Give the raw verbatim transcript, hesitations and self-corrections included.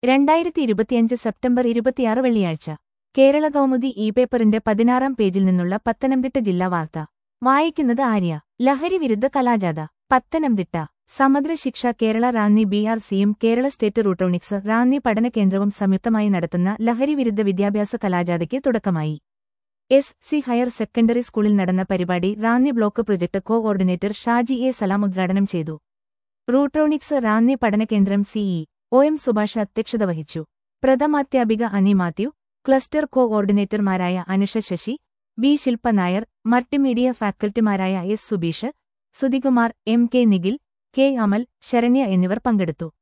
രണ്ടായിരത്തി ഇരുപത്തിയഞ്ച് സെപ്റ്റംബർ ഇരുപത്തിയാറ് വെള്ളിയാഴ്ച കേരള കൗമുദി ഇ പേപ്പറിന്റെ പതിനാറാം പേജിൽ നിന്നുള്ള പത്തനംതിട്ട ജില്ലാ വാർത്ത വായിക്കുന്നത് ആര്യ. ലഹരി വിരുദ്ധ കലാജാഥ പത്തനംതിട്ട. സമഗ്ര ശിക്ഷ കേരള റാന്നി ബി ആർ സിയും കേരള സ്റ്റേറ്റ് റൂട്രോണിക്സ് റാന്നി പഠന കേന്ദ്രവും സംയുക്തമായി നടത്തുന്ന ലഹരി വിരുദ്ധ വിദ്യാഭ്യാസ കലാജാഥയ്ക്ക് തുടക്കമായി. എസ് സി ഹയർ സെക്കൻഡറി സ്കൂളിൽ നടന്ന പരിപാടി Ranni block project coordinator Shaji A Salam ഉദ്ഘാടനം ചെയ്തു. റൂട്രോണിക്സ് റാന്നി പഠനകേന്ദ്രം സിഇ ഒ എം സുഭാഷ് അധ്യക്ഷത വഹിച്ചു. പ്രഥമാധ്യാപിക അനി മാത്യു, ക്ലസ്റ്റർ കോ-ഓർഡിനേറ്റർമാരായ അനുഷ ശശി, ബി ശിൽപ നായർ, മൾട്ടിമീഡിയ ഫാക്കൽറ്റിമാരായ S Subeesh, Sudhikumar, M K Nikhil, K Amal, Saranya എന്നിവർ പങ്കെടുത്തു.